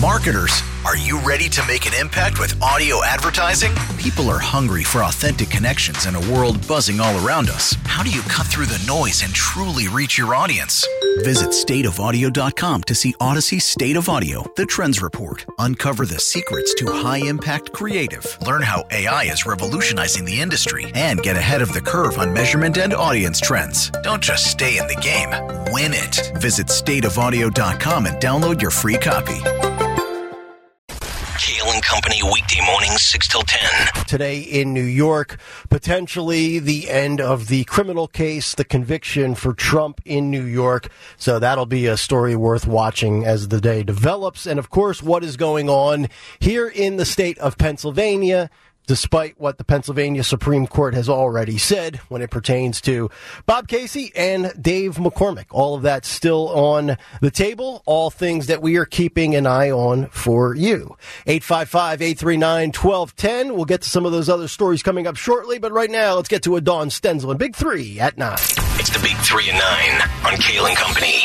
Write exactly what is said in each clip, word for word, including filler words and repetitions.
Marketers, are you ready to make an impact with audio advertising? People are hungry for authentic connections in a world buzzing all around us. How do you cut through the noise and truly reach your audience? Visit state of audio dot com to see Odyssey State of Audio, the Trends Report. Uncover the secrets to high-impact creative. Learn how A I is revolutionizing the industry and get ahead of the curve on measurement and audience trends. Don't just stay in the game, win it. Visit state of audio dot com and download your free copy. Kale and Company, weekday mornings, six till ten. Today in New York, potentially the end of the criminal case, the conviction for Trump in New York. So that'll be a story worth watching as the day develops. And, of course, what is going on here in the state of Pennsylvania, despite what the Pennsylvania Supreme Court has already said when it pertains to Bob Casey and Dave McCormick. All of that still on the table, all things that we are keeping an eye on for you. eight five five, eight three nine, one two one zero. We'll get to some of those other stories coming up shortly, but right now let's get to a Dawn Stenzel and Big Three at nine. It's the Big Three and Nine on Kale and Company.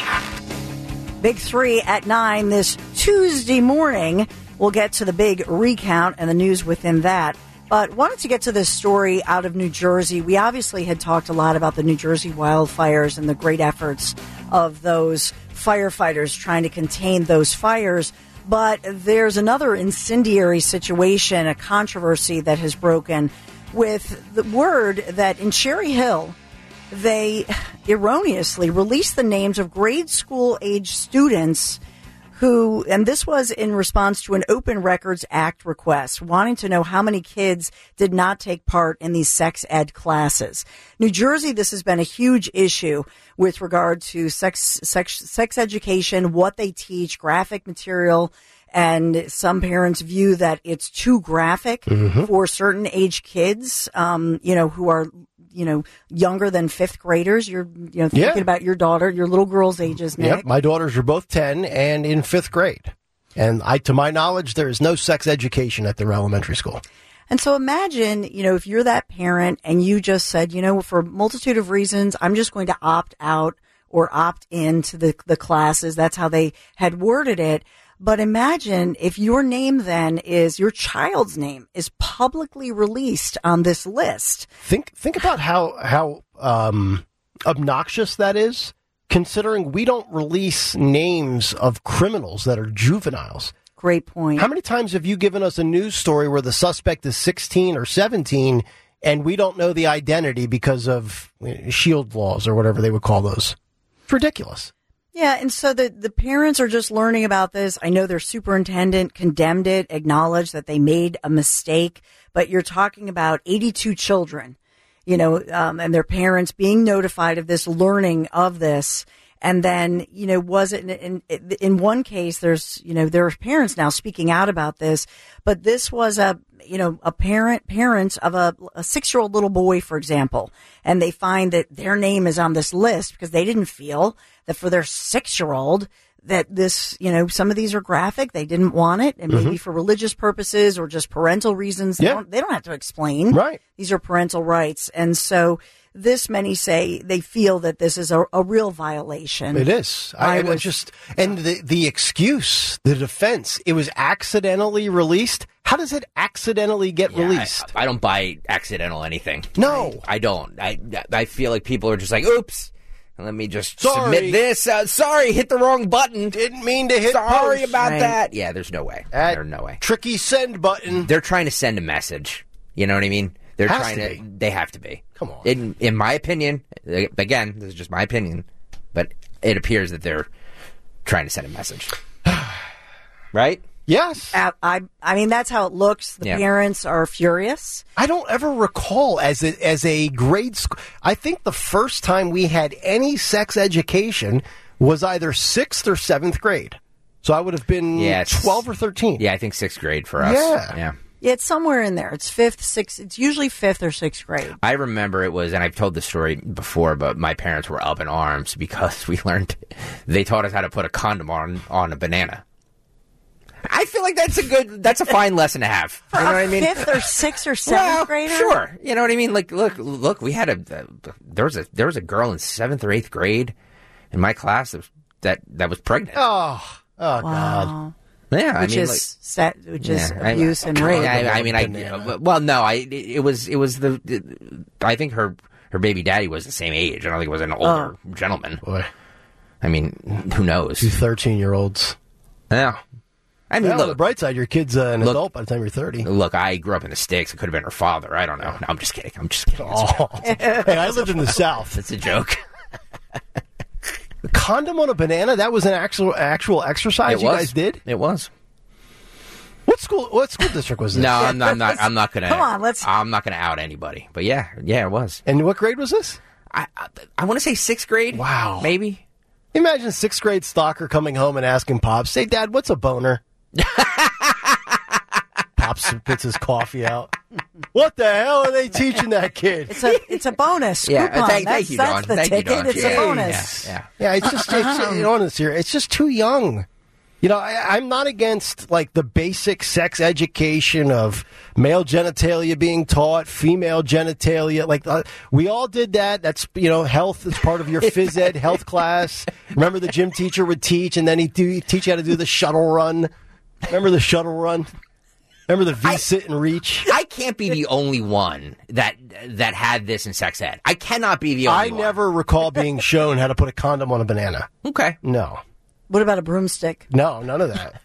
Big Three at nine this Tuesday morning. We'll get to the big recount and the news within that. But wanted to get to this story out of New Jersey. We obviously had talked a lot about the New Jersey wildfires and the great efforts of those firefighters trying to contain those fires. But there's another incendiary situation, a controversy that has broken with the word that in Cherry Hill, they erroneously released the names of grade school age students who, and this was in response to an Open Records Act request, wanting to know how many kids did not take part in these sex ed classes. New Jersey, this has been a huge issue with regard to sex, sex, sex education, what they teach, graphic material, and some parents view that it's too graphic mm-hmm. for certain age kids, um, you know, who are you know, younger than fifth graders. You're, you know, thinking yeah. about your daughter, your little girl's ages, Nick. Yep, my daughters are both ten and in fifth grade. And I, to my knowledge, there is no sex education at their elementary school. And so imagine, you know, if you're that parent and you just said, you know, for a multitude of reasons, I'm just going to opt out or opt into the, the classes. That's how they had worded it. But imagine if your name then is, your child's name is publicly released on this list. Think think about how how um, obnoxious that is, considering we don't release names of criminals that are juveniles. Great point. How many times have you given us a news story where the suspect is sixteen or seventeen and we don't know the identity because of shield laws or whatever they would call those? It's ridiculous. Yeah, and so the, the parents are just learning about this. I know their superintendent condemned it, acknowledged that they made a mistake, but you're talking about eighty-two children, you know, um, and their parents being notified of this, learning of this. And then, you know, was it in, in, in one case, there's, you know, there are parents now speaking out about this, but this was a, you know, a parent, parents of a, a six-year-old little boy, for example, and they find that their name is on this list because they didn't feel that for their six-year-old that this, you know, some of these are graphic. They didn't want it, and maybe mm-hmm. for religious purposes or just parental reasons. They, yeah. don't, they don't have to explain. Right. These are parental rights. And so this, many say they feel that this is a, a real violation. It is. I, I I was just, and the, the excuse, the defense, it was accidentally released. How does it accidentally get yeah, released? I, I don't buy accidental anything. No. I, I don't. I, I feel like people are just like, oops. Let me just sorry. submit this. Uh, sorry, hit the wrong button. Didn't mean to hit Sorry post. about right. that. Yeah, there's no way. That there's no way. Tricky send button. They're trying to send a message. You know what I mean? They're Has trying to to. be. They have to be. Come on. In in my opinion, again, this is just my opinion, but it appears that they're trying to send a message. Right? Yes. I, I, I mean, that's how it looks. The yeah. parents are furious. I don't ever recall as a, as a grade school. I think the first time we had any sex education was either sixth or seventh grade. So I would have been yeah, twelve or thirteen. Yeah, I think sixth grade for us. Yeah. Yeah. Yeah, it's somewhere in there. It's fifth, sixth. It's usually fifth or sixth grade. I remember it was, and I've told this story before, but my parents were up in arms because we learned, they taught us how to put a condom on, on a banana. I feel like that's a good, that's a fine lesson to have. For you know a what I mean? fifth or sixth or seventh well, grader? Sure. You know what I mean? Like, look, look, we had a, uh, there was a, there was a girl in seventh or eighth grade in my class that was, that, that was pregnant. Oh, oh Wow. God. Yeah, I which mean, is like, set, which is yeah, I- abuse and rape. I, I mean, I Banana. well, no, I it was it was the I think her her baby daddy was the same age. I don't think it was an older Oh. gentleman. Boy, I mean, who knows? two thirteen-year-olds. Yeah, I mean, Well, on the look, bright side, your kid's uh, an Look- adult by the time you're thirty. look. I grew up in the sticks. It could have been her father. I don't know. No, I'm just kidding. I'm just kidding. It's, Oh. Hey, I lived in the South. it's a joke. A condom on a banana? That was an actual actual exercise It you was. guys did? It was. What school? What school district was this? No, I'm not. I'm not, I'm not gonna. Come on, let's- I'm not gonna out anybody. But yeah, yeah, it was. And what grade was this? I I, I want to say sixth grade. Wow. maybe. Imagine sixth grade stalker coming home and asking Pops, "Say, Dad, what's a boner?" Pops spits his coffee out. What the hell are they teaching that kid? It's a it's a bonus. Yeah, coupon. thank, that's, thank you, that's Dawn. the Thank ticket. you, Dawn. It's yeah, a bonus. Yeah, yeah. Yeah, it's just, it's just you know, honest here. It's just too young. You know, I, I'm not against like the basic sex education of male genitalia being taught, female genitalia. Like uh, we all did that. That's you know, health is part of your phys ed health class. Remember, the gym teacher would teach, and then he'd do, teach you how to do the shuttle run. Remember the shuttle run? Remember the V sit and reach? I can't be the only one that that had this in sex ed. I cannot be the only I one. never recall being shown how to put a condom on a banana. Okay. No. What about a broomstick? No, none of that.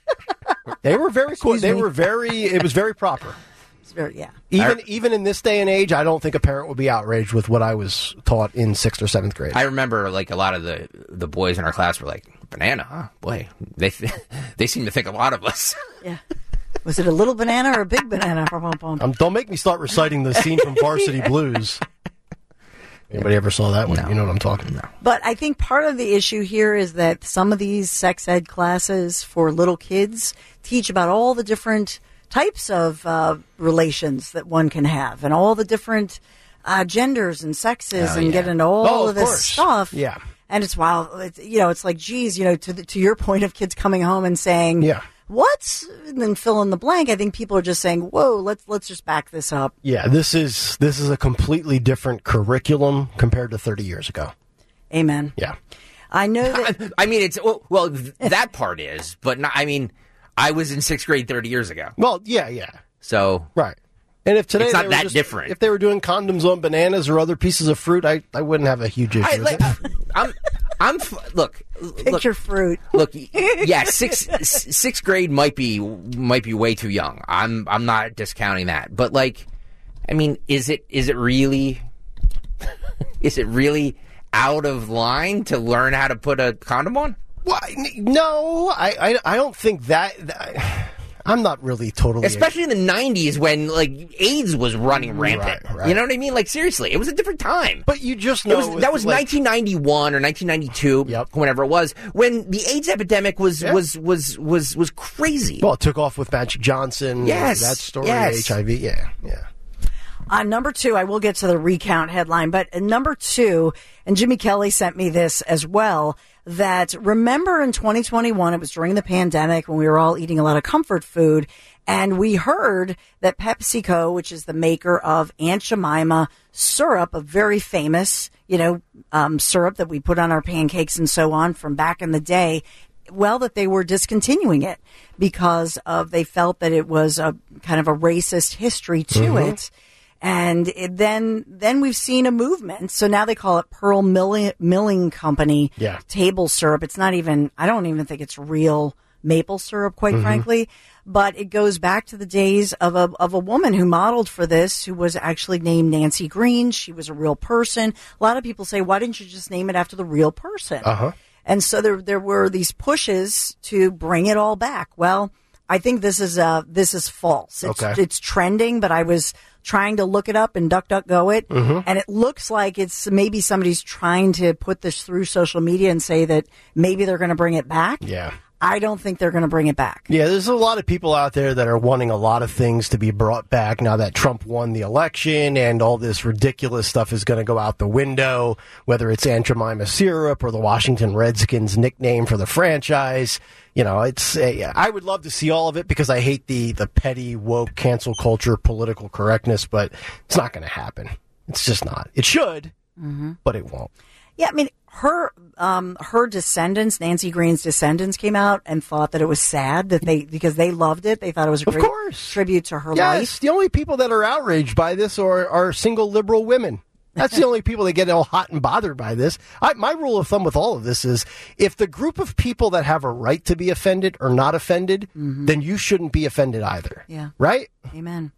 They were very cool. Excuse They me. were very. It was very proper. It's very yeah. Even even in this day and age, I don't think a parent would be outraged with what I was taught in sixth or seventh grade. I remember like a lot of the the boys in our class were like, "Banana, huh? Boy, they they seem to think a lot of us." Yeah. Was it a little banana or a big banana? Um, don't make me start reciting the scene from Varsity Blues. Anybody ever saw that one? No. You know what I'm talking about. But I think part of the issue here is that some of these sex ed classes for little kids teach about all the different types of uh, relations that one can have and all the different uh, genders and sexes Oh, and yeah. get into all Oh, of of this course. stuff. Yeah. And it's wow, it's, you know, it's like, geez, you know, to the, to your point of kids coming home and saying, Yeah. what's, and then fill in the blank. I think people are just saying, whoa, let's let's just back this up. Yeah, this is this is a completely different curriculum compared to thirty years ago. Amen. Yeah. I know that. I mean, it's well, well, th- that part is, but not, I mean, I was in sixth grade thirty years ago, Well, yeah, yeah. so Right. And if today It's not they were that just- different. If they were doing condoms on bananas or other pieces of fruit, I, I wouldn't have a huge issue I, with like, it. I'm, I'm, f- look, look, Picture fruit. look, yeah, sixth s- sixth grade might be might be way too young. I'm I'm not discounting that, but like, I mean, is it is it really is it really out of line to learn how to put a condom on? Why? No, I, I, I don't think that, that. I'm not really totally. Especially in the nineties when like AIDS was running rampant. Right, right. You know what I mean? Like seriously, it was a different time. But you just It know was, with, that was like, nineteen ninety-one or nineteen ninety-two, Yep. whenever it was, when the AIDS epidemic was Yeah. was, was was was crazy. Well, it took off with Magic Johnson. Yes, that story, yes. H I V. Yeah, yeah. Uh, number two, I will get to the recount headline, but uh, number two, and Jimmy Kelly sent me this as well, that remember in twenty twenty-one, it was during the pandemic when we were all eating a lot of comfort food, and we heard that PepsiCo, which is the maker of Aunt Jemima syrup, a very famous, you know, um, syrup that we put on our pancakes and so on from back in the day, well, that they were discontinuing it because of they felt that it was a kind of a racist history to it. And it, then, then we've seen a movement. So now they call it Pearl Milling, Milling Company Yeah. table syrup. It's not even, I don't even think it's real maple syrup, quite frankly. But it goes back to the days of a, of a woman who modeled for this, who was actually named Nancy Green. She was a real person. A lot of people say, why didn't you just name it after the real person? Uh-huh. And so there, there were these pushes to bring it all back. Well, I think this is uh this is false. It's, Okay. it's trending, but I was trying to look it up and DuckDuckGo it, and it looks like it's maybe somebody's trying to put this through social media and say that maybe they're going to bring it back. Yeah. I don't think they're going to bring it back. Yeah, there's a lot of people out there that are wanting a lot of things to be brought back now that Trump won the election, and all this ridiculous stuff is going to go out the window, whether it's Aunt Jemima syrup or the Washington Redskins nickname for the franchise. You know, it's uh, I would love to see all of it because I hate the, the petty, woke, cancel culture, political correctness, but it's not going to happen. It's just not. It should, but it won't. Yeah, I mean, Her um, her descendants, Nancy Green's descendants, came out and thought that it was sad that they because they loved it. They thought it was a Of great course. tribute to her Yes, life. the only people that are outraged by this are, are single liberal women. That's the only people that get all hot and bothered by this. I, my rule of thumb with all of this is if the group of people that have a right to be offended are not offended, mm-hmm. then you shouldn't be offended either. Yeah. Right? Amen.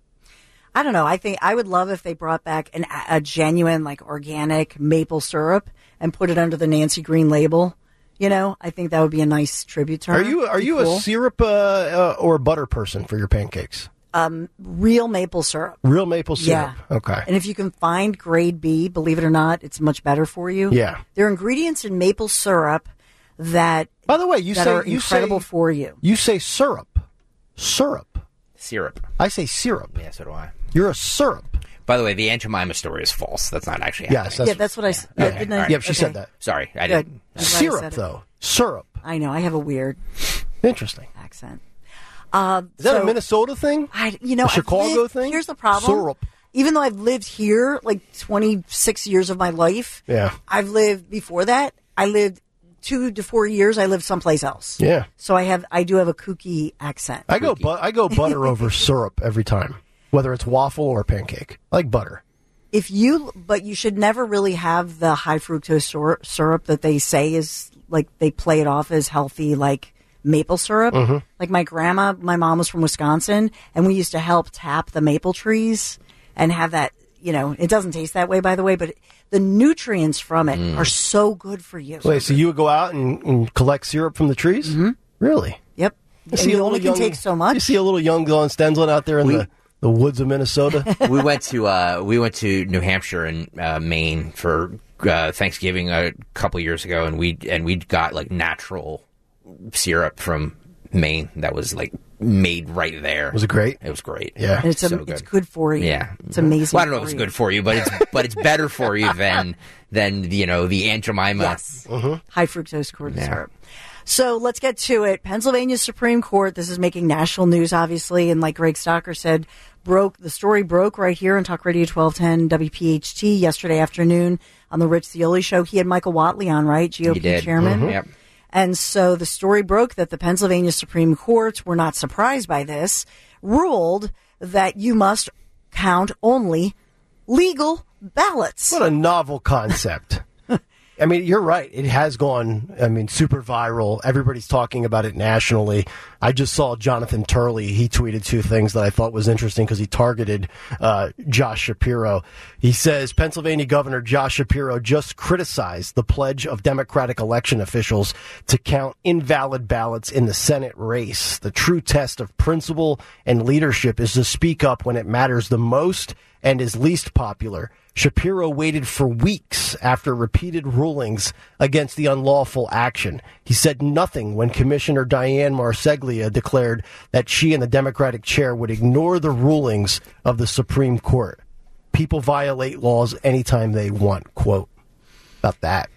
I don't know. I think I would love if they brought back an, a genuine, like, organic maple syrup and put it under the Nancy Green label. You know, I think that would be a nice tribute to her. Are you are Be you cool. a syrup uh, uh, or butter person for your pancakes? Um, real maple syrup. Real maple syrup. Yeah. Okay. And if you can find grade B, believe it or not, it's much better for you. Yeah. There are ingredients in maple syrup that By the way, you that say are you incredible say, for you. You say syrup. Syrup. Syrup. I say syrup. Yeah, so do I. You're a syrup. By the way, the Aunt Jemima story is false. That's not actually happening. Yes, that's, yeah, that's what I said. Yeah. Yeah, didn't I? Yep, she Okay. said that. Sorry, I Good. didn't. I'm glad I Syrup, said it. though. Syrup. I know. I have a weird Interesting. accent. Uh, Is that so- a Minnesota thing? I, you know, A I've Chicago lived- thing? Here's the problem. Syrup. Even though I've lived here like twenty-six years of my life, Yeah. I've lived before that. I lived two to four years. I lived someplace else. Yeah. So I have, I do have a kooky accent. I go, bu- I go butter over syrup every time, whether it's waffle or pancake. I like butter. If you, but you should never really have the high fructose syrup, syrup that they say is like they play it off as healthy, like maple syrup. Mm-hmm. Like my grandma, my mom was from Wisconsin, and we used to help tap the maple trees and have that. You know, it doesn't taste that way, by the way, but the nutrients from it Mm. are so good for you. Wait, so you would go out and, and collect syrup from the trees? Mm-hmm. Really? Yep. You And see a you little only can young- take so much. You see a little young Glenn Stensland out there in We- the, the woods of Minnesota? we went to uh, we went to New Hampshire and uh, Maine for uh, Thanksgiving a couple years ago, and we and we got like natural syrup from Maine that was like made right there. Was it great? It was great. Yeah. And it's, a, so good. it's good for you. Yeah, It's amazing. Well, I don't know if for it's you. good for you, but it's but it's better for you than than you know the Aunt Jemima. Yes. Mm-hmm. High fructose corn Yeah. syrup. So let's get to it. Pennsylvania Supreme Court, this is making national news, obviously, and like Greg Stocker said, broke the story broke right here on Talk Radio twelve ten W P H T yesterday afternoon on the Rich Theoli show. He had Michael Watley on, right? G O P He did. chairman. Mhm. Yep. And so the story broke that the Pennsylvania Supreme Court, were not surprised by this, ruled that you must count only legal ballots. What a novel concept. I mean, you're right. It has gone, I mean, super viral. Everybody's talking about it nationally. I just saw Jonathan Turley. He tweeted two things that I thought was interesting because he targeted uh, Josh Shapiro. He says Pennsylvania Governor Josh Shapiro just criticized the pledge of Democratic election officials to count invalid ballots in the Senate race. The true test of principle and leadership is to speak up when it matters the most and is least popular. Shapiro waited for weeks after repeated rulings against the unlawful action. He said nothing when Commissioner Diane Marseglia declared that she and the Democratic chair would ignore the rulings of the Supreme Court. People violate laws anytime they want, quote, about that.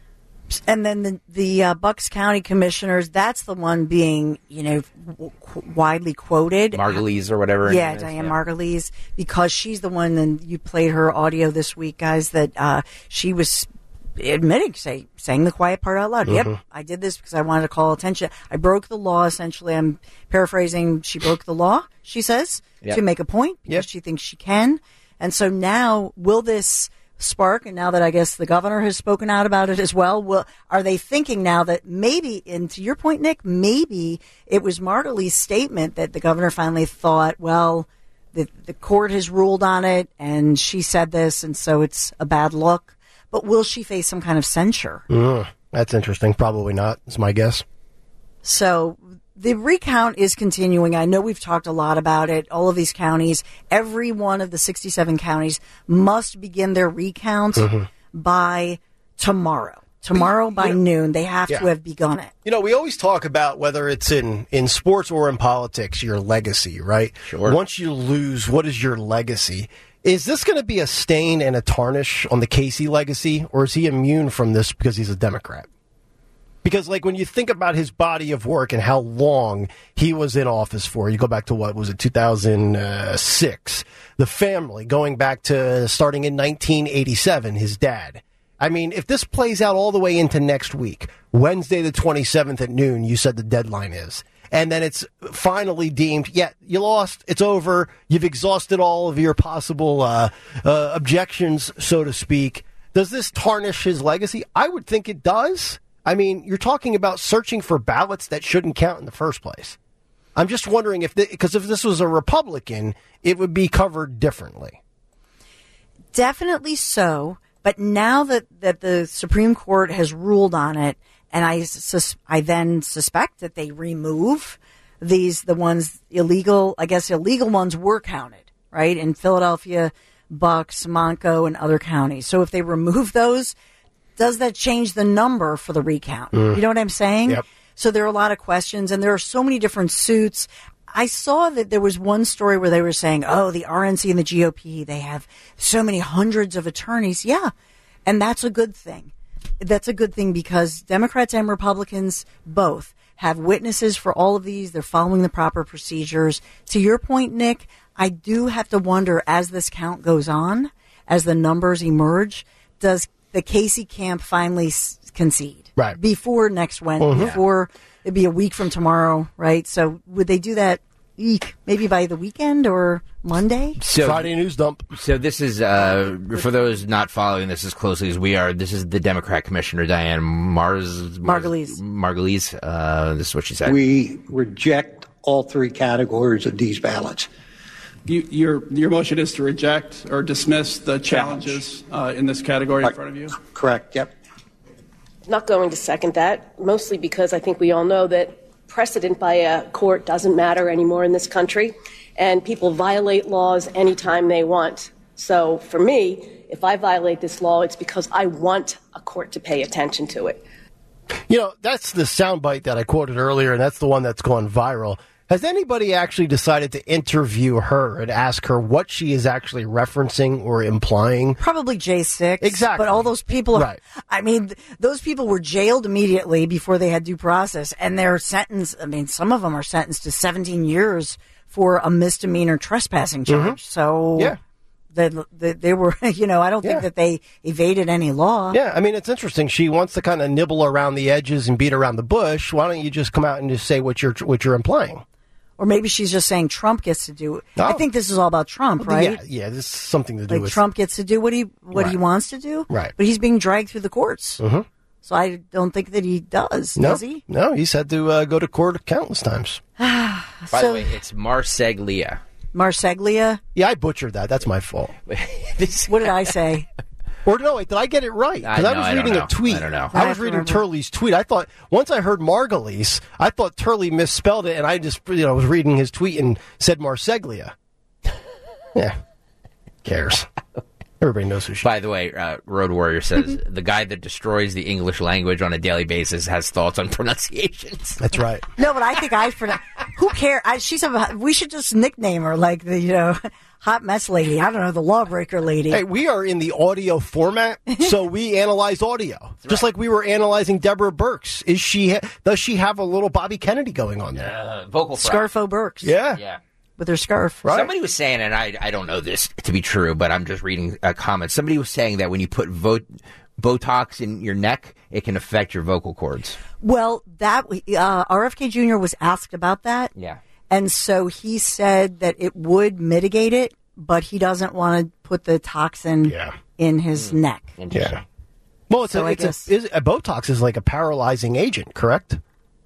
And then the, the uh, Bucks County commissioners, that's the one being, you know, w- widely quoted. Margulies or whatever. her Yeah, name is, Diane Margulies, because she's the one, and you played her audio this week, guys, that uh, she was admitting, say, saying the quiet part out loud. Mm-hmm. Yep, I did this because I wanted to call attention. I broke the law, essentially. I'm paraphrasing. She broke the law, she says, Yep. to make a point because Yep. she thinks she can. And so now, will this spark, and now that I guess the governor has spoken out about it as well, will, are they thinking now that maybe, and to your point, Nick, maybe it was Margulies' statement that the governor finally thought, well, the, the court has ruled on it, and she said this, and so it's a bad look. But will she face some kind of censure? Mm, that's interesting. Probably not, is my guess. So the recount is continuing. I know we've talked a lot about it. All of these counties, every one of the sixty-seven counties must begin their recount Mm-hmm. by tomorrow. Tomorrow by Yeah. noon, they have Yeah. to have begun it. You know, we always talk about whether it's in, in sports or in politics, your legacy, right? Sure. Once you lose, what is your legacy? Is this going to be a stain and a tarnish on the Casey legacy, or is he immune from this because he's a Democrat? Because, like, when you think about his body of work and how long he was in office for, you go back to, what was it, two thousand six, the family, going back to starting in nineteen eighty-seven, his dad. I mean, if this plays out all the way into next week, Wednesday the twenty-seventh at noon, you said the deadline is, and then it's finally deemed, yeah, you lost, it's over, you've exhausted all of your possible uh, uh, objections, so to speak. Does this tarnish his legacy? I would think it does. I mean, you're talking about searching for ballots that shouldn't count in the first place. I'm just wondering if, because if this was a Republican, it would be covered differently. Definitely so. But now that, that the Supreme Court has ruled on it, and I, sus- I then suspect that they remove these, the ones illegal, I guess illegal ones were counted, right? In Philadelphia, Bucks, Montco, and other counties. So if they remove those, does that change the number for the recount? Mm. You know what I'm saying? Yep. So there are a lot of questions, and there are so many different suits. I saw that there was one story where they were saying, oh, the R N C and the G O P, they have so many hundreds of attorneys. Yeah, and that's a good thing. That's a good thing because Democrats and Republicans both have witnesses for all of these. They're following the proper procedures. To your point, Nick, I do have to wonder as this count goes on, as the numbers emerge, does the Casey camp finally s- concede? Right. Before next Wednesday, mm-hmm. before it'd be a week from tomorrow, right? So would they do that eek, maybe by the weekend or Monday? So, Friday news dump. So this is, uh, for those not following this as closely as we are, this is the Democrat Commissioner, Diane Mars, Mars, Margulies. Margulies. Uh, this is what she said. We reject all three categories of these ballots. You, your your motion is to reject or dismiss the challenges uh, in this category in front of you? Correct, yep. Not going to second that, mostly because I think we all know that precedent by a court doesn't matter anymore in this country, and people violate laws anytime they want. So for me, if I violate this law, it's because I want a court to pay attention to it. You know, that's the soundbite that I quoted earlier, and that's the one that's gone viral. Has anybody actually decided to interview her and ask her what she is actually referencing or implying? Probably J six. Exactly. But all those people, right. I mean, those people were jailed immediately before they had due process. And they're sentenced, I mean, some of them are sentenced to seventeen years for a misdemeanor trespassing charge. Mm-hmm. So yeah. The, the, they were, you know, I don't think yeah. that they evaded any law. Yeah, I mean, it's interesting. She wants to kind of nibble around the edges and beat around the bush. Why don't you just come out and just say what you're what you're implying? Or maybe she's just saying Trump gets to do it. Oh. I think this is all about Trump, right? Yeah, yeah, this is something to do like with... Trump gets to do what he what right. he wants to do. Right. But he's being dragged through the courts. Mm-hmm. So I don't think that he does, no, does he? No, he's had to uh, go to court countless times. By so, the way, it's Marseglia. Marseglia? Yeah, I butchered that. That's my fault. this What did I say? Or no, wait, did I get it right? Because I, I, no, was I reading don't a tweet. I don't know. I I was reading remember. Turley's tweet. I thought, once I heard Margulies, I thought Turley misspelled it, and I just, you know, was reading his tweet and said Marseglia. Yeah. Cares. Everybody knows who she is. By the way, uh, Road Warrior says, the guy that destroys the English language on a daily basis has thoughts on pronunciations. That's right. No, but I think I pronounce. Who cares? I, she's a. We should just nickname her like the you know hot mess lady. I don't know, the lawbreaker lady. Hey, we are in the audio format, so we analyze audio. That's just right. Like we were analyzing Deborah Birx. Is she? Does she have a little Bobby Kennedy going on there? Uh, vocal fry. Scarfo Birx. Yeah. Yeah. With her scarf. Right. Somebody was saying, and I, I don't know this to be true, but I'm just reading uh, comments. Somebody was saying that when you put vo- Botox in your neck, it can affect your vocal cords. Well, that uh, R F K Junior was asked about that. Yeah. And so he said that it would mitigate it, but he doesn't want to put the toxin Yeah. in his mm. neck. Yeah. Well, it's, So a, I it's guess- a, is, a Botox is like a paralyzing agent, correct?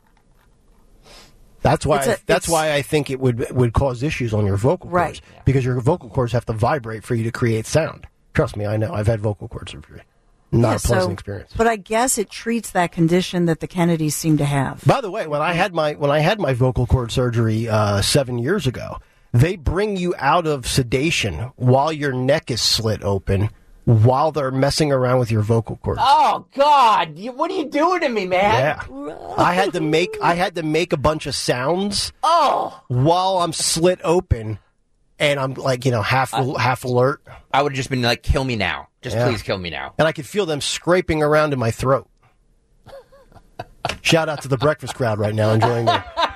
That's why. It's a- I, that's it's- why I think it would would cause issues on your vocal cords, Right. Yeah. because your vocal cords have to vibrate for you to create sound. Trust me, I know. I've had vocal cord surgery. Not Yeah, a pleasant so- experience. But I guess it treats that condition that the Kennedys seem to have. By the way, when I had my when I had my vocal cord surgery uh, seven years ago, they bring you out of sedation while your neck is slit open, while they're messing around with your vocal cords. Oh, God. You, what are you doing to me, man? Yeah, I had to make I had to make a bunch of sounds. Oh. While I'm slit open, and I'm like you know half uh, half alert, I would have just been like, kill me now. Just Yeah. please kill me now. and I could feel them scraping around in my throat. Shout out to the breakfast crowd right now, enjoying their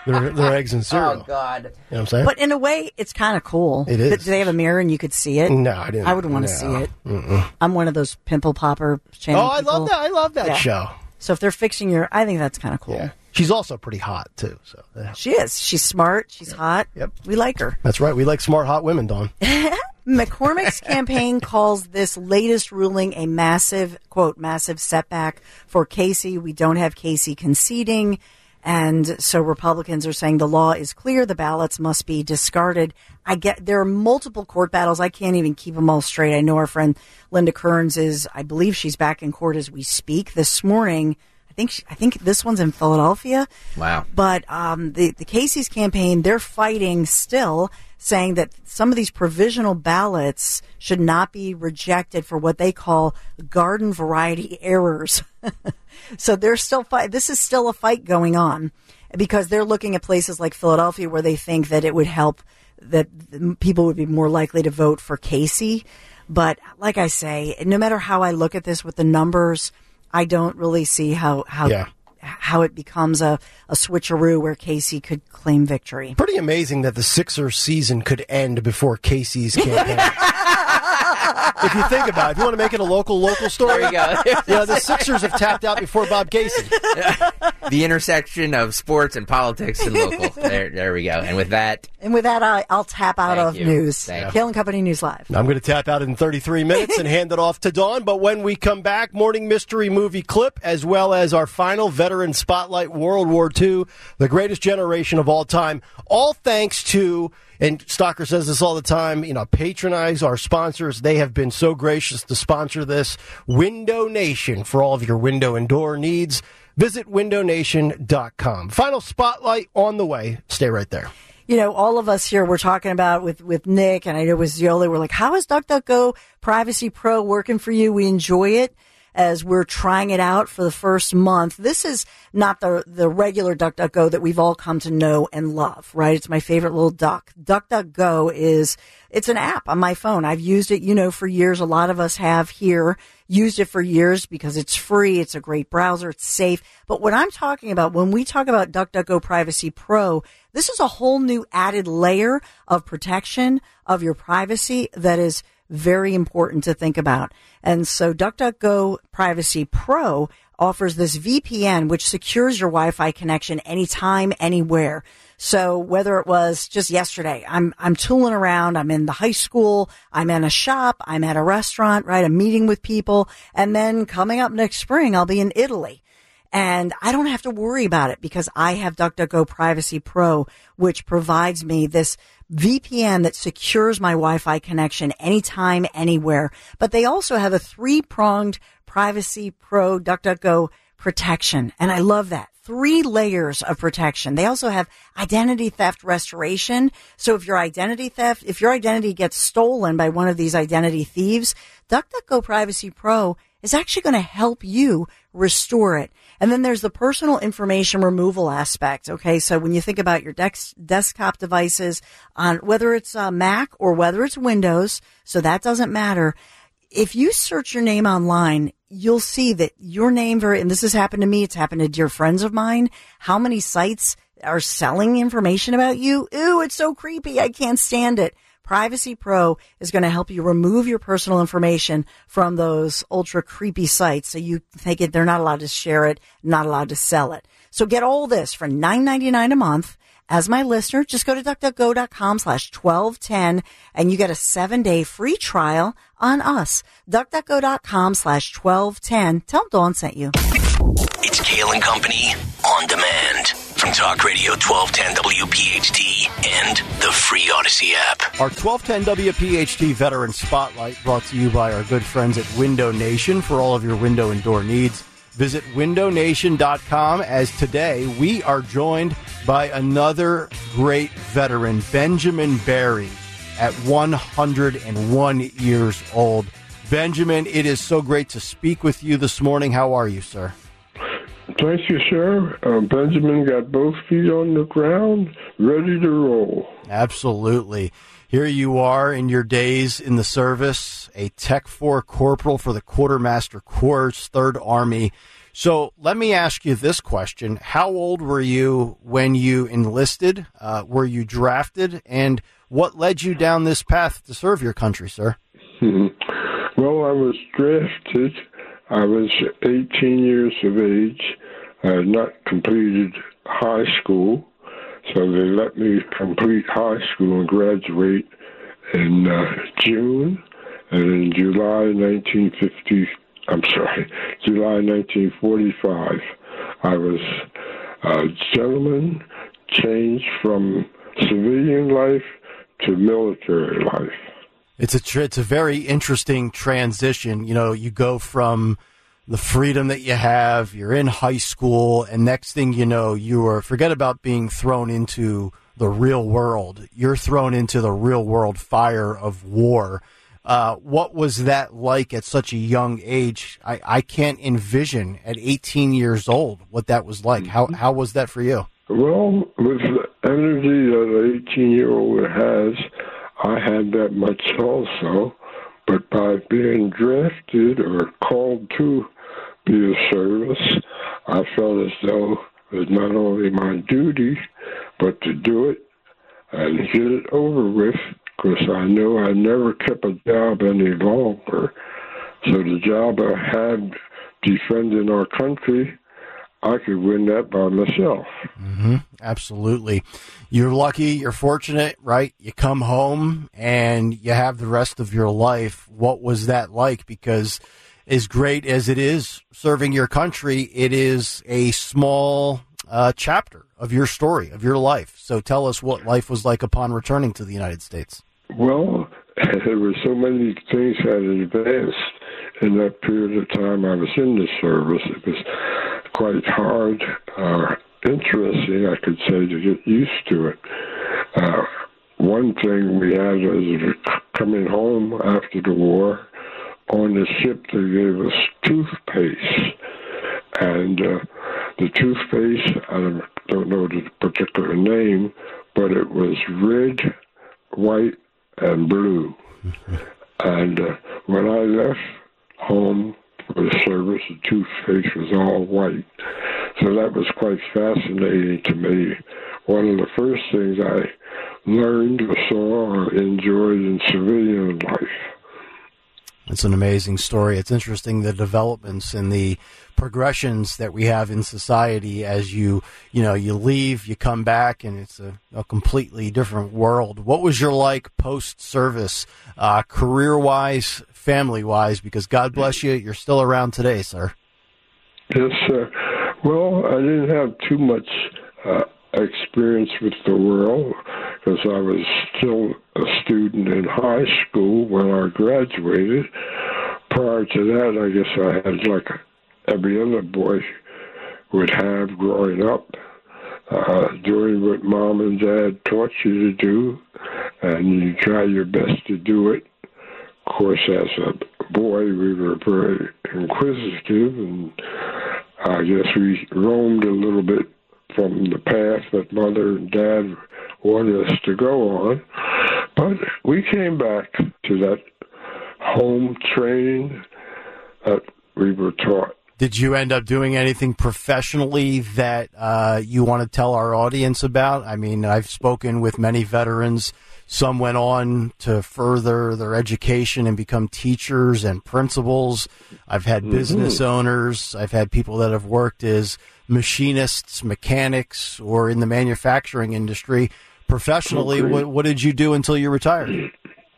their, their eggs and cereal. Oh, God. You know what I'm saying? But in a way, it's kind of cool. It is. But do they have a mirror and you could see it? No, I didn't. I would want to no. see it. Mm-mm. I'm one of those pimple popper channel Oh, I people. love that. I love that Yeah. show. So if they're fixing your, I think that's kind of cool. Yeah. She's also pretty hot, too. So yeah. She is. She's smart. She's hot. Yep. We like her. That's right. We like smart, hot women, Dawn. McCormick's campaign calls this latest ruling a massive, quote, massive setback for Casey. We don't have Casey conceding. And so Republicans are saying the law is clear. The ballots must be discarded. I get there are multiple court battles. I can't even keep them all straight. I know our friend Linda Kearns is, I believe she's back in court as we speak this morning. I think she, I think this one's in Philadelphia. Wow. But um, the, the Casey's campaign, they're fighting still, saying that some of these provisional ballots should not be rejected for what they call garden variety errors. So they're still fight. This is still a fight going on because they're looking at places like Philadelphia where they think that it would help, that people would be more likely to vote for Casey. But like I say, no matter how I look at this with the numbers, I don't really see how how Yeah. how it becomes a, a switcheroo where Casey could claim victory. Pretty amazing that the Sixers season could end before Casey's campaign. If you think about it, if you want to make it a local, local story, There you go. you know, the Sixers have tapped out before Bob Casey. The intersection of sports and politics and local. There, there we go. And with that, And with that, I, I'll tap out Thank of you. news. Thank Kale and Company News Live. I'm going to tap out in thirty-three minutes and hand it off to Dawn. But when we come back, morning mystery movie clip, as well as our final veteran spotlight, World War Two, the greatest generation of all time. All thanks to, and Stalker says this all the time, you know, patronize our sponsors. They have been so gracious to sponsor this. Window Nation for all of your window and door needs. Visit window nation dot com. Final spotlight on the way. Stay right there. You know, all of us here, we're talking about with, with Nick, and I know with Ziola, we're like, how is DuckDuckGo Privacy Pro working for you? We enjoy it as we're trying it out for the first month. This is not the the regular DuckDuckGo that we've all come to know and love, right? It's my favorite little duck. DuckDuckGo is, it's an app on my phone. I've used it, you know, for years. A lot of us have here used it for years because it's free. It's a great browser. It's safe. But what I'm talking about, when we talk about DuckDuckGo Privacy Pro, this is a whole new added layer of protection of your privacy that is very important to think about. And so DuckDuckGo Privacy Pro offers this V P N, which secures your Wi-Fi connection anytime, anywhere. So whether it was just yesterday, I'm, I'm tooling around, I'm in the high school, I'm in a shop, I'm at a restaurant, right? I'm meeting with people. And then coming up next spring, I'll be in Italy. And I don't have to worry about it because I have DuckDuckGo Privacy Pro, which provides me this V P N that secures my Wi-Fi connection anytime, anywhere. But they also have a three-pronged Privacy Pro DuckDuckGo protection. And I love that. Three layers of protection. They also have identity theft restoration. So if your identity theft, if your identity gets stolen by one of these identity thieves, DuckDuckGo Privacy Pro is actually going to help you restore it. And then there's the personal information removal aspect. Okay. So when you think about your dex- desktop devices on whether it's uh, Mac or whether it's Windows, so that doesn't matter. If you search your name online, you'll see that your name very, and this has happened to me. It's happened to dear friends of mine. How many sites are selling information about you? Ooh, it's so creepy. I can't stand it. Privacy Pro is going to help you remove your personal information from those ultra creepy sites so you think it, they're not allowed to share it, not allowed to sell it. So get all this for nine ninety-nine a month. As my listener, just go to DuckDuckGo.com slash 1210 and you get a seven-day free trial on us. DuckDuckGo.com slash 1210. Tell them Dawn sent you. It's Kale and Company on demand from Talk Radio twelve ten W P H T and the free Odyssey app. Our twelve ten W P H T Veteran Spotlight brought to you by our good friends at Window Nation for all of your window and door needs. Visit window nation dot com as today we are joined by another great veteran, Benjamin Barry, at one hundred one years old. Benjamin, it is so great to speak with you this morning. How are you, sir? Thank you, sir. Uh, Benjamin got both feet on the ground, ready to roll. Absolutely. Here you are in your days in the service, a Tech four corporal for the Quartermaster Corps, third Army. So let me ask you this question. How old were you when you enlisted? Uh, were you drafted? And what led you down this path to serve your country, sir? Mm-hmm. Well, I was drafted. I was eighteen years of age. I had not completed high school, so they let me complete high school and graduate in uh, June. And in July nineteen fifty, I'm sorry, July nineteen forty-five, I was a gentleman, changed from civilian life to military life. It's a tr- it's a very interesting transition. You know, you go from the freedom that you have, you're in high school, and next thing you know, you are, forget about being thrown into the real world. You're thrown into the real world fire of war. Uh, what was that like at such a young age? I, I can't envision at eighteen years old what that was like. How how was that for you? Well, with the energy that an eighteen-year-old has, I had that much also, but by being drafted or called to be of service, I felt as though it was not only my duty, but to do it and get it over with, because I knew I never kept a job any longer. So the job I had defending our country, I could win that by myself. Mm-hmm. Absolutely. You're lucky, you're fortunate, right? You come home and you have the rest of your life. What was that like? Because as great as it is serving your country, it is a small uh, chapter of your story, of your life. So tell us what life was like upon returning to the United States. Well, there were so many things that advanced in that period of time I was in the service. It was quite hard, uh, interesting, I could say, to get used to it. Uh, one thing we had was coming home after the war, on the ship they gave us toothpaste. And uh, the toothpaste, I don't know the particular name, but it was red, white, and blue. And uh, when I left home for the service, the toothpaste was all white. So that was quite fascinating to me. One of the first things I learned or saw or enjoyed in civilian life. It's an amazing story. It's interesting, the developments and the progressions that we have in society as you, you know, you leave, you come back, and it's a, a completely different world. What was your like post-service, uh, career-wise, family-wise? Because God bless you, you're still around today, sir. Yes, sir. Well, I didn't have too much uh, experience with the world because I was still a student in high school when I graduated. Prior to that, I guess I had like every other boy would have growing up, uh, doing what mom and dad taught you to do, and you try your best to do it. Of course, as a boy, we were very inquisitive, and I guess we roamed a little bit from the path that mother and dad wanted us to go on. But we came back to that home training that we were taught. Did you end up doing anything professionally that uh, you want to tell our audience about? I mean, I've spoken with many veterans. Some went on to further their education and become teachers and principals. I've had mm-hmm. business owners. I've had people that have worked as machinists, mechanics, or in the manufacturing industry. Professionally, what, what did you do until you retired?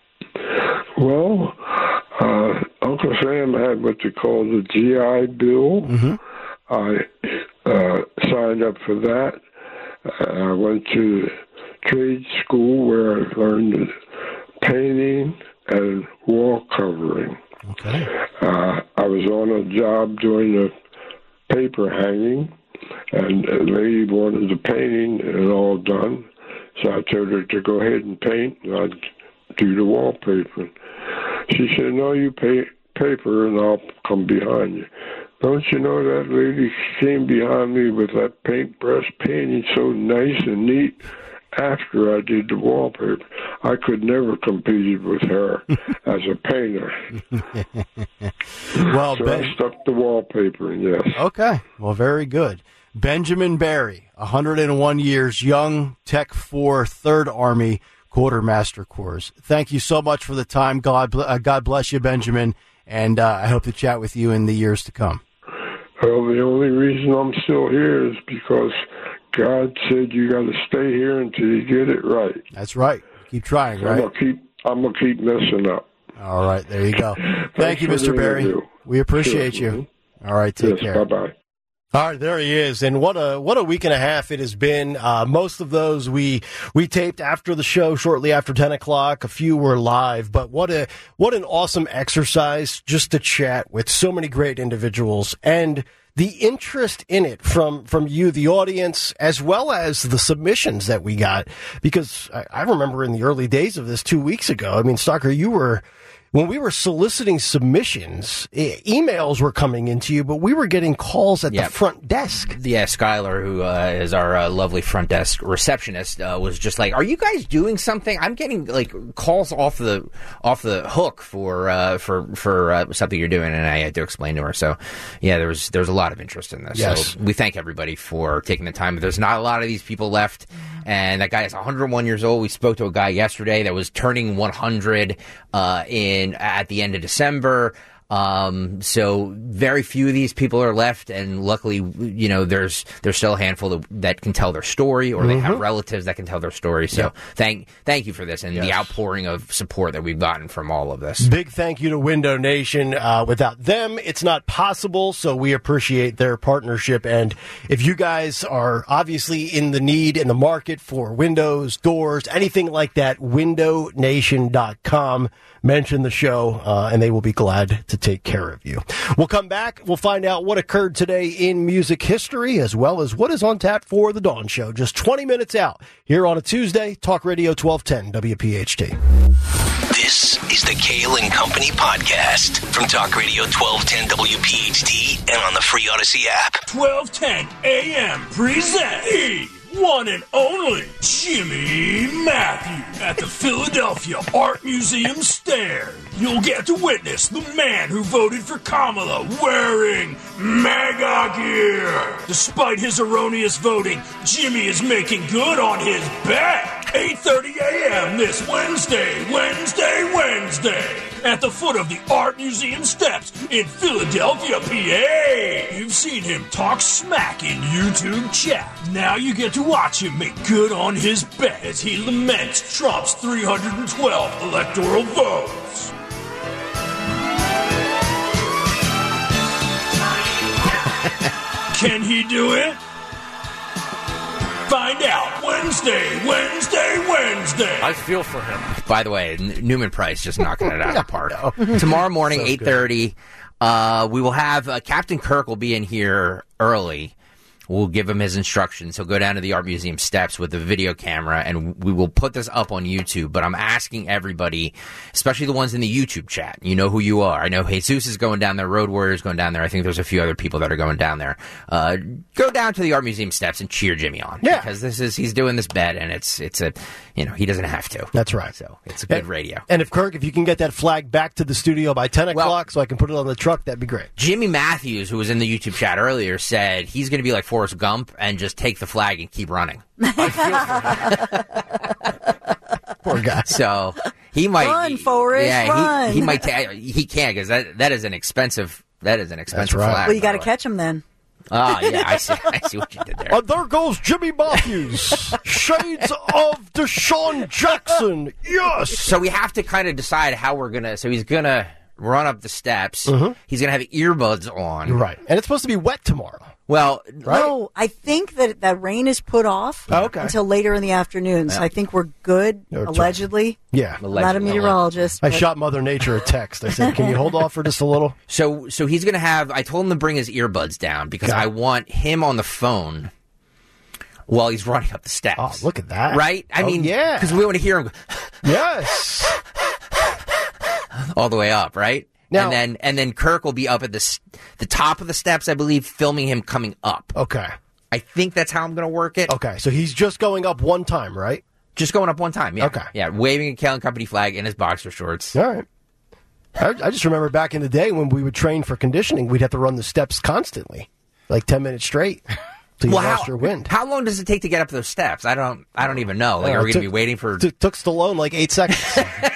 Well, uh, Uncle Sam had what they call the G I Bill. Mm-hmm. I uh, signed up for that. I went to trade school where I learned painting and wall covering. Okay. Uh, I was on a job doing the paper hanging, and a lady wanted the painting and all done. So I told her to go ahead and paint, and I'd do the wallpaper. She said, no, you pay paper, and I'll come behind you. Don't you know that lady came behind me with that paintbrush painting so nice and neat after I did the wallpaper? I could never competed with her as a painter. Well, so Ben- I stuck the wallpaper, yes. Okay. Well, very good. Benjamin Barry, one hundred one years, young, Tech four, third Army, Quartermaster Corps. Thank you so much for the time. God, uh, God bless you, Benjamin, and uh, I hope to chat with you in the years to come. Well, the only reason I'm still here is because God said you got to stay here until you get it right. That's right. Keep trying, So right? I'm gonna keep. I'm gonna keep messing up. All right, there you go. Thank you, for Mister the Barry. interview. We appreciate Sure. you. All right, take Yes, care. bye bye. All right, there he is, and what a what a week and a half it has been. Uh, most of those we we taped after the show, shortly after ten o'clock. A few were live, but what a what an awesome exercise just to chat with so many great individuals, and the interest in it from from you, the audience, as well as the submissions that we got. Because I, I remember in the early days of this two weeks ago. I mean, Stalker, you were. When we were soliciting submissions, e- emails were coming into you, but we were getting calls at Yep. the front desk. Yeah, Skylar, who uh, is our uh, lovely front desk receptionist, uh, was just like, "Are you guys doing something?" I'm getting like calls off the off the hook for uh, for for uh, something you're doing, and I had to explain to her. So, yeah, there was there's a lot of interest in this. Yes. So we thank everybody for taking the time. But there's not a lot of these people left, and that guy is one hundred one years old. We spoke to a guy yesterday that was turning one hundred uh, in at the end of December. Um, so very few of these people are left, and luckily, you know, there's there's still a handful that, that can tell their story, or they have relatives that can tell their story. So Yep. thank thank you for this and the Yes. outpouring of support that we've gotten from all of this. Big thank you to Window Nation. Uh, without them, it's not possible, so we appreciate their partnership. And if you guys are obviously in the need, in the market for windows, doors, anything like that, window nation dot com. Mention the show, uh, and they will be glad to take care of you. We'll come back. We'll find out what occurred today in music history, as well as what is on tap for the Dawn Show. Just twenty minutes out here on a Tuesday. Talk Radio twelve ten W P H T. This is the Kale and Company podcast from Talk Radio twelve ten W P H T and on the free Odyssey app. twelve ten A M presents the one and only Jimmy Matthews at the Philadelphia Art Museum stairs. You'll get to witness the man who voted for Kamala wearing MAGA gear. Despite his erroneous voting, Jimmy is making good on his bet. eight thirty a.m. this Wednesday, Wednesday, Wednesday, at the foot of the Art Museum steps in Philadelphia, P A. You've seen him talk smack in YouTube chat. Now you get to watch him make good on his bet as he laments Trump's three hundred twelve electoral votes. Can he do it? Find out Wednesday, Wednesday, Wednesday. I feel for him. By the way, N- Newman Price just knocking it out of the park. Tomorrow morning, So eight thirty, uh, we will have uh, Captain Kirk will be in here early. We'll give him his instructions. He'll go down to the Art Museum steps with a video camera, and we will put this up on YouTube. But I'm asking everybody, especially the ones in the YouTube chat, you know who you are. I know Jesus is going down there, Road Warrior's going down there. I think there's a few other people that are going down there. Uh, go down to the Art Museum steps and cheer Jimmy on. Yeah. Because this is, he's doing this bet, and it's, it's a, you know, he doesn't have to. That's right. So it's a good and, radio. And if Kirk, if you can get that flag back to the studio by ten o'clock so I can put it on the truck, that'd be great. Jimmy Matthews, who was in the YouTube chat earlier, said he's going to be like Forrest Gump and just take the flag and keep running. Poor guy. So he might Run, Forrest, yeah, run. He, he might. Ta- he can't because that that is an expensive. That is an expensive right. flag. Well, you got by to the way. catch him then. Ah, yeah, I see. I see what you did there. Uh, there goes Jimmy Matthews. Shades of Deshaun Jackson. Yes. So we have to kind of decide how we're gonna. So he's gonna run up the steps. Mhm. He's gonna have earbuds on. Right. And it's supposed to be wet tomorrow. Well, Right? No, I think that that rain is put off Oh, okay. until later in the afternoon. So I think we're good, No, it's allegedly. Yeah. I'm not a meteorologist. I but- shot Mother Nature a text. I said, can you hold off for just a little? So so he's gonna have. I told him to bring his earbuds down because Okay. I want him on the phone while he's running up the steps. Oh, look at that. Right? I Oh, mean, yeah. because we want to hear him go Yes. all the way up, right? Now- and then and then Kirk will be up at the s- the top of the steps, I believe, filming him coming up. Okay. I think that's how I'm going to work it. Okay. So he's just going up one time, right? Just going up one time, yeah. Okay. Yeah, waving a Kale and Company flag in his boxer shorts. All right. I, I just remember back in the day when we would train for conditioning, we'd have to run the steps constantly, like ten minutes straight, till you Well, lost how, your wind. how long does it take to get up those steps? I don't I don't even know. Like, Uh, are we took- going to be waiting for... T- took Stallone like eight seconds.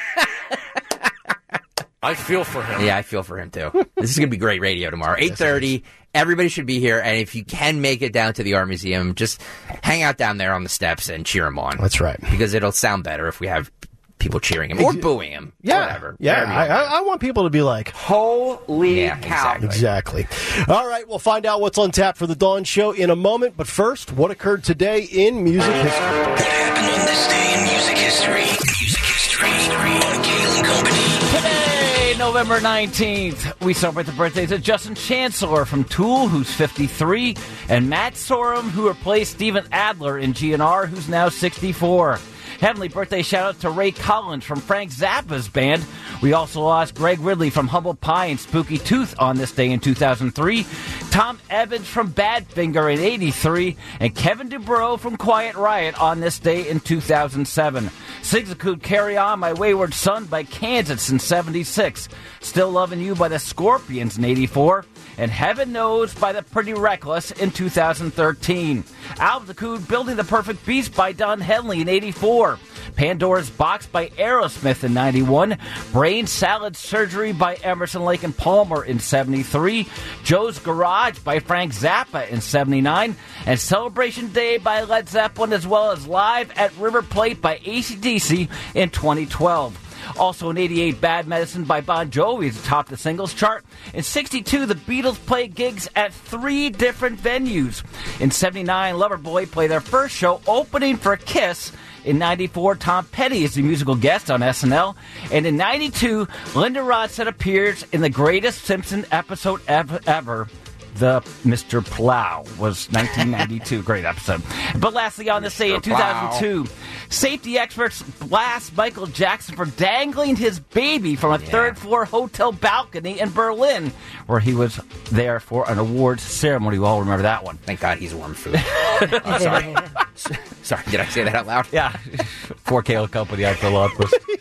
I feel for him. Yeah, I feel for him, too. This is going to be great radio tomorrow. eight thirty, everybody should be here, and if you can make it down to the Art Museum, just hang out down there on the steps and cheer him on. That's right. Because it'll sound better if we have people cheering him or booing him. Yeah, Whatever. yeah. Whatever you I, want. I, I want people to be like, Holy Yeah, cow. exactly. exactly. All right, we'll find out what's on tap for the Dawn Show in a moment. But first, what occurred today in music history? What happened on this day in music history? Music history on Kale and Company. Today, November nineteenth, we celebrate the birthdays of Justin Chancellor from Tool, who's fifty-three, and Matt Sorum, who replaced Steven Adler in G N R, who's now sixty-four. Heavenly birthday shout-out to Ray Collins from Frank Zappa's band. We also lost Greg Ridley from Humble Pie and Spooky Tooth on this day in two thousand three, Tom Evans from Badfinger in eighty-three, and Kevin Dubrow from Quiet Riot on this day in two thousand seven. Sigzacood Carry On My Wayward Son by Kansas in seventy-six, Still Loving You by the Scorpions in eighty-four, and Heaven Knows by the Pretty Reckless in two thousand thirteen. Altitude Building the Perfect Beast by Don Henley in eighty-four. Pandora's Box by Aerosmith in ninety-one. Brain Salad Surgery by Emerson, Lake and Palmer in seventy-three. Joe's Garage by Frank Zappa in seventy-nine. And Celebration Day by Led Zeppelin, as well as Live at River Plate by A C D C in twenty twelve. Also in eighty-eight, Bad Medicine by Bon Jovi is atop the singles chart. In sixty-two, the Beatles played gigs at three different venues. In seventy-nine, Loverboy played their first show opening for Kiss. In ninety-four, Tom Petty is the musical guest on S N L. And in ninety-two, Linda Ronstadt appears in the greatest Simpson episode ever, ever. The Mister Plow was nineteen ninety-two. Great episode. But lastly, on this day in two thousand two, safety experts blast Michael Jackson for dangling his baby from a Yeah. third-floor hotel balcony in Berlin, where he was there for an awards ceremony. We all remember that one. Thank God he's warm food. Oh, sorry. Sorry, did I say that out loud? Yeah. For Kale Company, I feel up.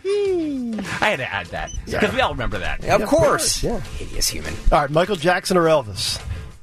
I had to add that, because we all remember that. Of course. Yeah. Hideous human. All right, Michael Jackson or Elvis?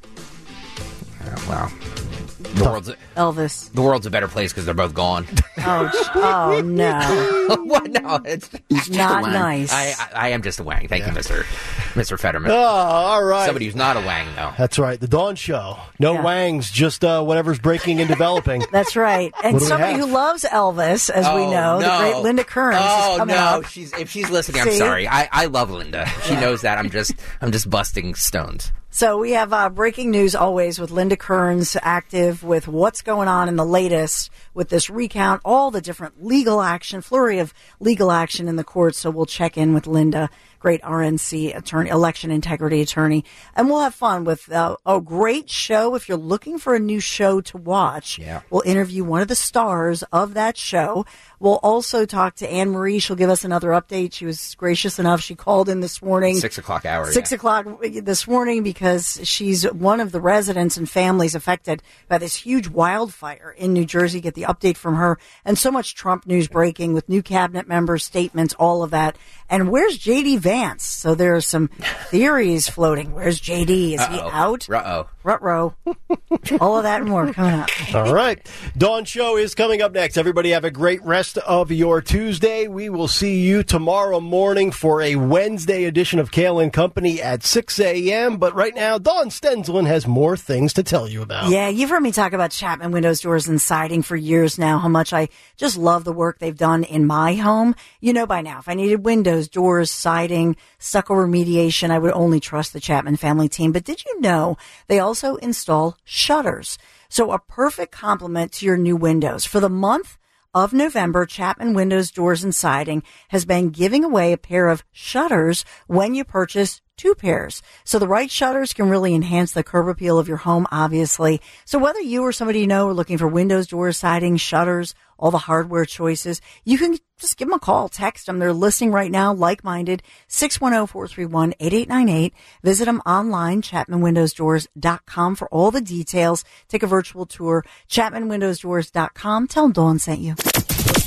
Oh, wow. The world's, Elvis. the world's a better place because they're both gone. Oh, j- oh no. What? No, it's He's just Not a wang. nice. I, I I am just a wang. Thank you, Mister Mister Fetterman. Oh, all right. Somebody who's not a wang, though. That's right. The Dawn Show. No Yeah. wangs, just uh, whatever's breaking and developing. That's right. And What do we somebody have? who loves Elvis, as we Oh, know, the no. great Linda Kearns Oh is coming no, up. she's if she's listening, I'm See? sorry. I, I love Linda. She knows that. I'm just I'm just busting stones. So we have uh, breaking news always with Linda Kearns active with what's going on in the latest with this recount, all the different legal action, flurry of legal action in the courts. So we'll check in with Linda, great R N C attorney, election integrity attorney, and we'll have fun with uh, a great show. If you're looking for a new show to watch, Yeah. we'll interview one of the stars of that show. We'll also talk to Anne Marie. She'll give us another update. She was gracious enough. She called in this morning. Six o'clock hour. Six yeah. o'clock this morning because she's one of the residents and families affected by this huge wildfire in New Jersey. Get the update from her. And so much Trump news breaking with new cabinet members, statements, all of that. And where's J D Vance? So there are some theories floating. Where's J D? Is he Uh-oh. out? Uh-oh. Ruh-roh. All of that and more coming up. All right. Dawn Show is coming up next. Everybody have a great rest of your Tuesday. We will see you tomorrow morning for a Wednesday edition of Kale and Company at six a.m. But right now, Dawn Stensland has more things to tell you about. Yeah, you've heard me talk about Chapman Windows, Doors, and Siding for years now, how much I just love the work they've done in my home. You know by now, if I needed windows, doors, siding, stucco remediation, I would only trust the Chapman family team. But did you know they also install shutters? So a perfect complement to your new windows. For the month of November, Chapman Windows, Doors, and Siding has been giving away a pair of shutters when you purchase two pairs. So the right shutters can really enhance the curb appeal of your home, obviously. So whether you or somebody you know are looking for windows, doors, siding, shutters, all the hardware choices, you can just give them a call, text them. They're listening right now, like-minded, six one zero, four three one, eight eight nine eight. Visit them online, chapman windows doors dot com for all the details. Take a virtual tour, chapman windows doors dot com. Tell them Dawn sent you.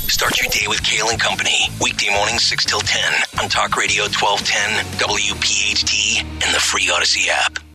Start your day with Kale and Company. Weekday mornings six till ten on Talk Radio twelve ten, W P H T, and the free Odyssey app.